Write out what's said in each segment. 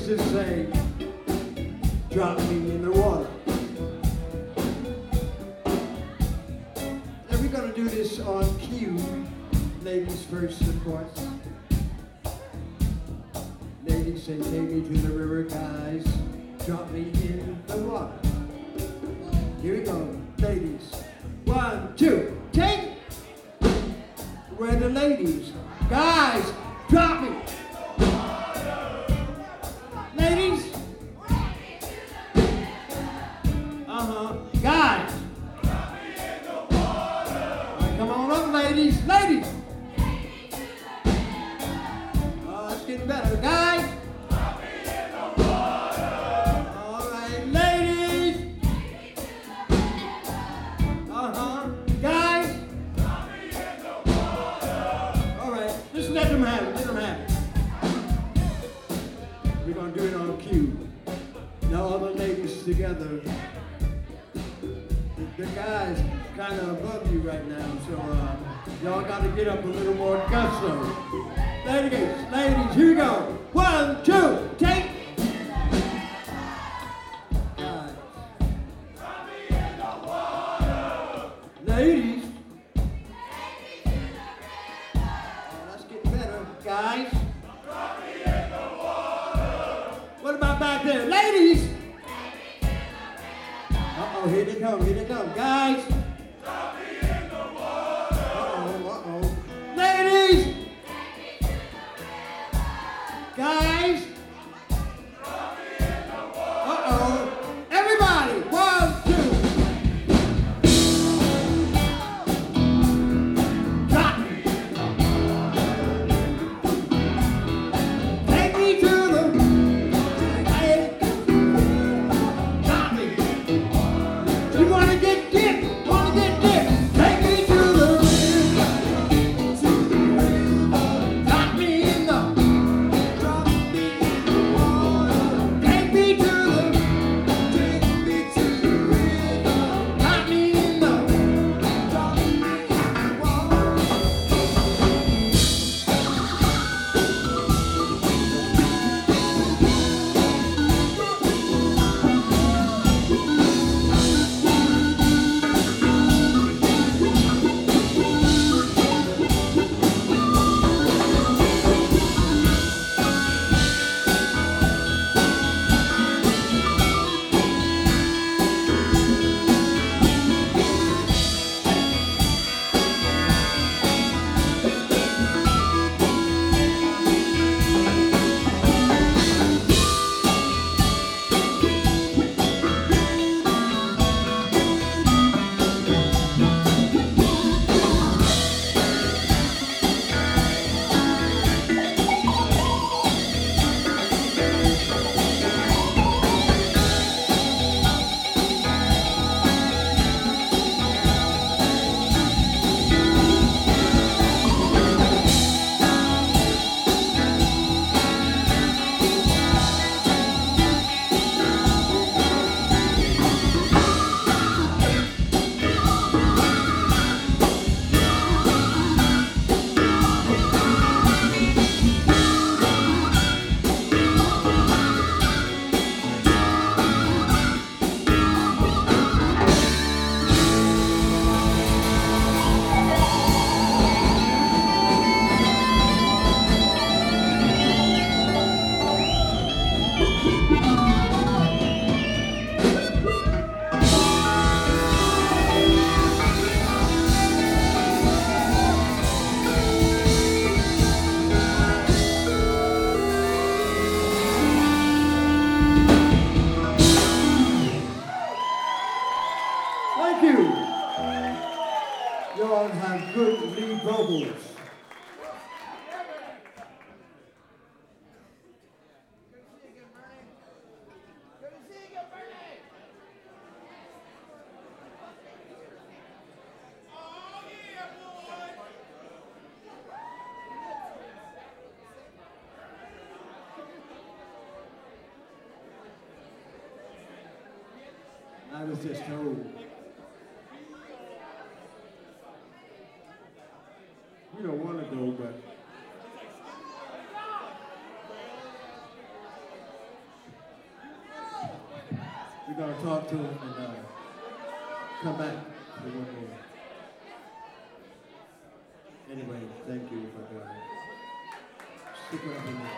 ladies just say, drop me in the water. And we're going to do this on cue. Ladies first, of course. Ladies say, take me to the river, guys. Drop me in the water. Here we go, ladies. 1, 2, take. Where are the ladies? Guys, drop me. Ladies. Guys. All right, come on up, ladies. Ladies. It's getting better. Guys. All right, ladies. Guys. All right, just let them have it. Let them have it. We're going to do it on cue. Now all the ladies together. The guys kind of above you right now, so y'all got to get up a little more gusto. Ladies, here we go. 1, 2, take. Guys. Ladies. Let's get better, guys. What about back there? Ladies. Uh-oh, here they come, guys. Uh-oh. Ladies! Guys! Uh-oh. Everybody, 1, 2. Drop me. Take me to the... Drop me. You wanna get dick? Wanna get dick? Take me to the river. Drop me in the. Take me to the. Drop me in the. Thank you. Y'all have good lead vocals. I was just told. You don't want to go, but We're going to talk to him and come back for one more. Anyway, thank you for stick around with me.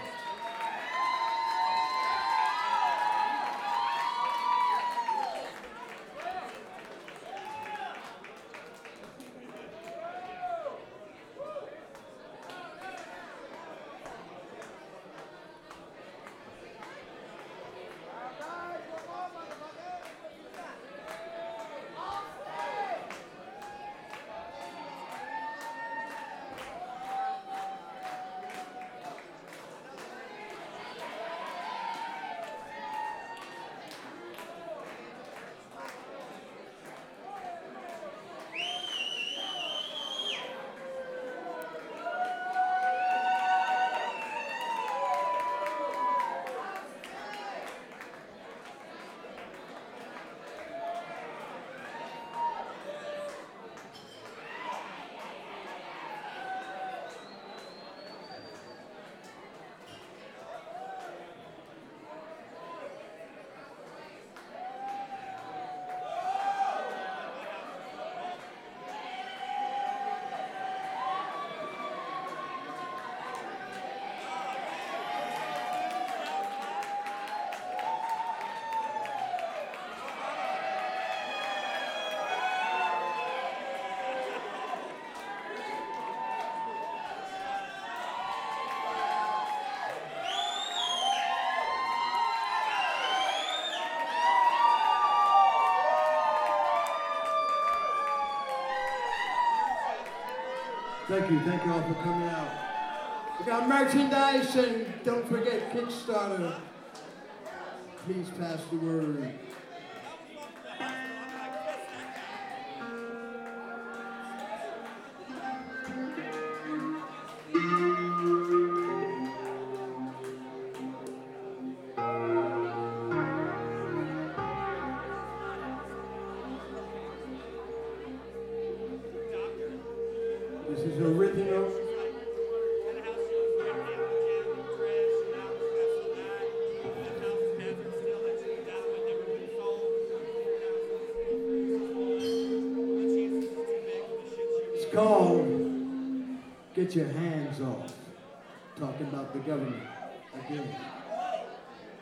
Thank you all for coming out. We got merchandise, and don't forget Kickstarter. Please pass the word. This is original. It's called Get Your Hands Off. Talking about the government again.